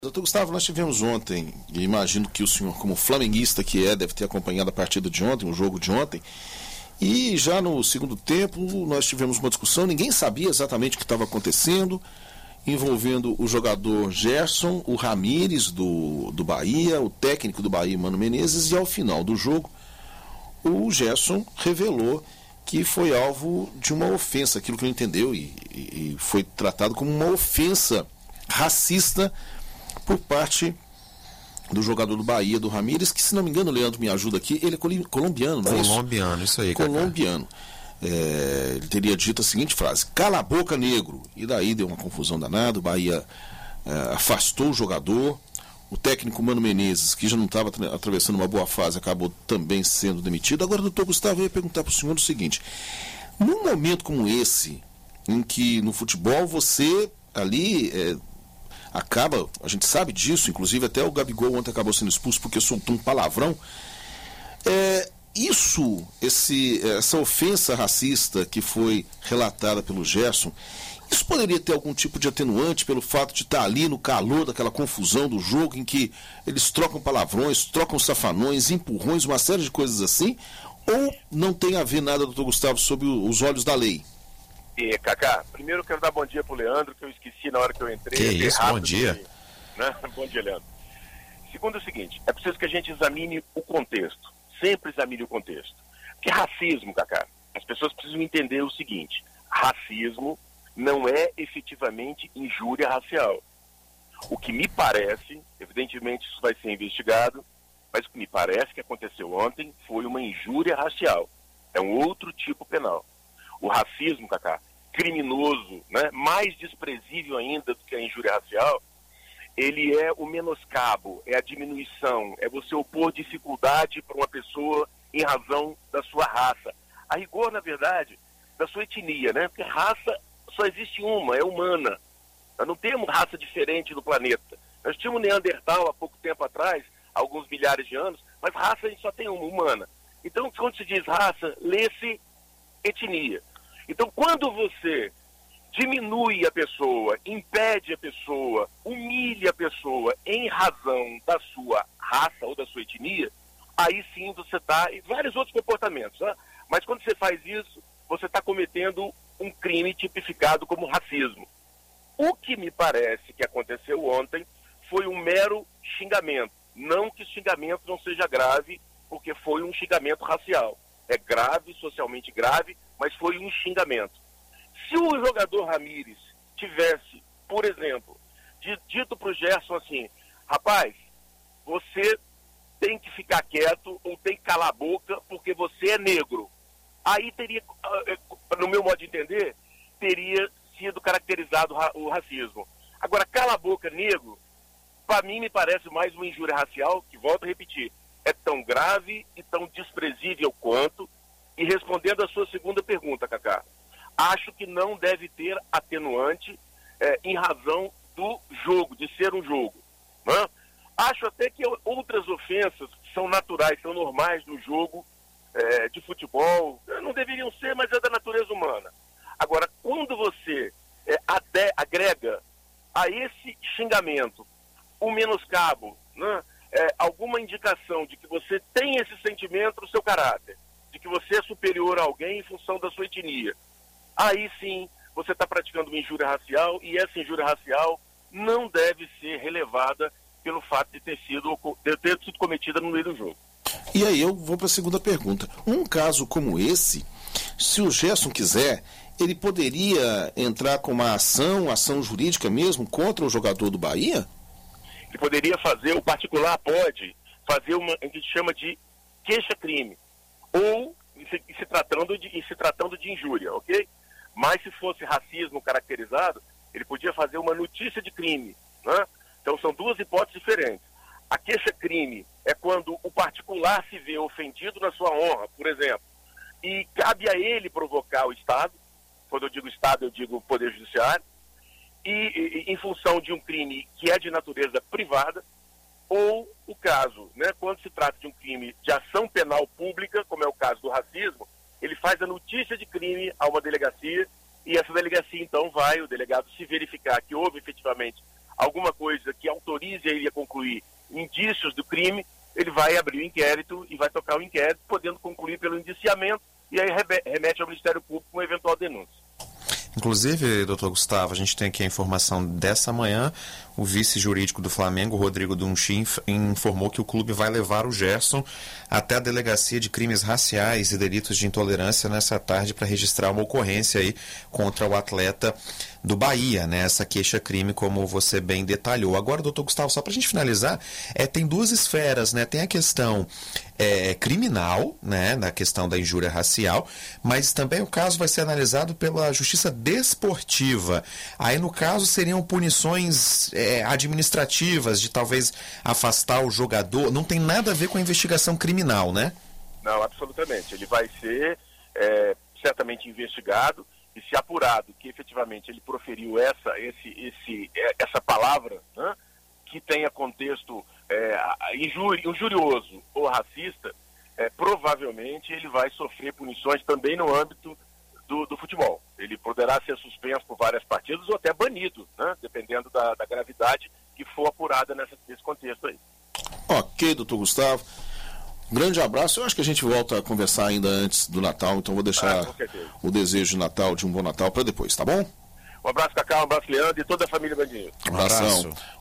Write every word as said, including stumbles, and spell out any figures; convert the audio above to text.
Doutor Gustavo, nós tivemos ontem, e imagino que o senhor, como flamenguista que é, deve ter acompanhado a partida de ontem, o jogo de ontem, e já no segundo tempo nós tivemos uma discussão, ninguém sabia exatamente o que estava acontecendo, envolvendo o jogador Gerson, o Ramires do, do Bahia, o técnico do Bahia, Mano Menezes, e ao final do jogo, o Gerson revelou que foi alvo de uma ofensa, aquilo que ele entendeu, e, e, e foi tratado como uma ofensa racista por parte do jogador do Bahia, do Ramires, que, se não me engano, o Leandro me ajuda aqui, ele é colombiano, não é isso? Colombiano, isso aí, Colombiano. É, ele teria dito a seguinte frase: cala a boca, negro. E daí deu uma confusão danada, o Bahia é, afastou o jogador, o técnico Mano Menezes, que já não estava atravessando uma boa fase, acabou também sendo demitido. Agora, doutor Gustavo, eu ia perguntar para o senhor o seguinte: num momento como esse, em que no futebol você ali é, acaba, a gente sabe disso, inclusive até o Gabigol ontem acabou sendo expulso porque soltou um palavrão, é, isso, esse, essa ofensa racista que foi relatada pelo Gerson, isso poderia ter algum tipo de atenuante pelo fato de estar ali no calor daquela confusão do jogo, em que eles trocam palavrões, trocam safanões, empurrões, uma série de coisas assim, ou não tem a ver nada, doutor Gustavo, sob os olhos da lei? E, Cacá, primeiro eu quero dar bom dia pro Leandro, que eu esqueci na hora que eu entrei. Que isso, bom dia. Dia, né? Bom dia, Leandro. Segundo é o seguinte, é preciso que a gente examine o contexto, sempre examine o contexto. Porque racismo, Cacá, as pessoas precisam entender o seguinte: racismo não é efetivamente injúria racial. O que me parece, evidentemente isso vai ser investigado, mas o que me parece que aconteceu ontem foi uma injúria racial. É um outro tipo penal. O racismo, Cacá, criminoso, né, mais desprezível ainda do que a injúria racial, ele é o menoscabo, é a diminuição, é você opor dificuldade para uma pessoa em razão da sua raça. A rigor, na verdade, da sua etnia, né? Porque raça só existe uma, é humana. Nós não temos raça diferente no planeta. Nós tínhamos Neandertal há pouco tempo atrás, alguns milhares de anos, mas raça a gente só tem uma, humana. Então, quando se diz raça, lê-se etnia. Então, quando você diminui a pessoa, impede a pessoa, humilha a pessoa em razão da sua raça ou da sua etnia, aí sim você está... E vários outros comportamentos, né? Mas quando você faz isso, você está cometendo um crime tipificado como racismo. O que me parece que aconteceu ontem foi um mero xingamento. Não que o xingamento não seja grave, porque foi um xingamento racial. É grave, socialmente grave, mas foi um xingamento. Se o jogador Ramires tivesse, por exemplo, dito para o Gerson assim: rapaz, você tem que ficar quieto ou tem que calar a boca porque você é negro, aí teria, no meu modo de entender, teria sido caracterizado o racismo. Agora, cala a boca, negro, para mim me parece mais uma injúria racial, que, volto a repetir, é tão grave e tão desprezível quanto. E respondendo a sua segunda pergunta, Cacá, acho que não deve ter atenuante é, em razão do jogo, de ser um jogo, né? Acho até que outras ofensas são naturais, são normais no jogo é, de futebol, não deveriam ser, mas é da natureza humana. Agora, quando você é, até agrega a esse xingamento o menoscabo, né, é, alguma indicação de que você tem esse sentimento no seu caráter, de que você é superior a alguém em função da sua etnia, aí sim você está praticando uma injúria racial, e essa injúria racial não deve ser relevada pelo fato de ter sido, de ter sido cometida no meio do jogo. E aí eu vou para a segunda pergunta. Um caso como esse, se o Gerson quiser, ele poderia entrar com uma ação, ação jurídica mesmo, contra o jogador do Bahia? Ele poderia fazer, o particular pode fazer uma, a gente chama de queixa-crime, ou em se, em se, tratando de, em se tratando de injúria, ok? Mas se fosse racismo caracterizado, ele podia fazer uma notícia de crime, né? Então são duas hipóteses diferentes. A queixa-crime é quando o particular se vê ofendido na sua honra, por exemplo, e cabe a ele provocar o Estado. Quando eu digo Estado, eu digo Poder Judiciário, e, e em função de um crime que é de natureza privada, ou o caso, né, quando se trata de um crime de ação penal pública, como é o caso do racismo, ele faz a notícia de crime a uma delegacia, e essa delegacia então vai, o delegado, se verificar que houve efetivamente alguma coisa que autorize ele a concluir indícios do crime, ele vai abrir o inquérito e vai tocar o inquérito, podendo concluir pelo indiciamento, e aí remete ao Ministério Público uma eventual denúncia. Inclusive, doutor Gustavo, a gente tem aqui a informação dessa manhã, o vice-jurídico do Flamengo, Rodrigo Dunchi, informou que o clube vai levar o Gerson até a Delegacia de Crimes Raciais e Delitos de Intolerância nessa tarde para registrar uma ocorrência aí contra o atleta do Bahia, né? Essa queixa-crime, como você bem detalhou. Agora, doutor Gustavo, só para a gente finalizar, é, tem duas esferas, né? Tem a questão é, criminal, né? Na questão da injúria racial, mas também o caso vai ser analisado pela Justiça Desportiva. Aí, no caso, seriam punições é, administrativas, de talvez afastar o jogador. Não tem nada a ver com a investigação criminal, né? Não, absolutamente. Ele vai ser é, certamente investigado, e se apurado que efetivamente ele proferiu essa, esse, esse, essa palavra, né, que tenha contexto é, injuri, injurioso ou racista, é, provavelmente ele vai sofrer punições também no âmbito do, do futebol. Ele poderá ser suspenso por várias partidas ou até banido, né, dependendo da, da gravidade que for apurada nessa, nesse contexto aí. Ok, doutor Gustavo. Um grande abraço. Eu acho que a gente volta a conversar ainda antes do Natal, então vou deixar ah, o desejo de Natal, de um bom Natal, para depois, tá bom? Um abraço, Cacau, um abraço, Leandro, e toda a família Bandinho. Um abração.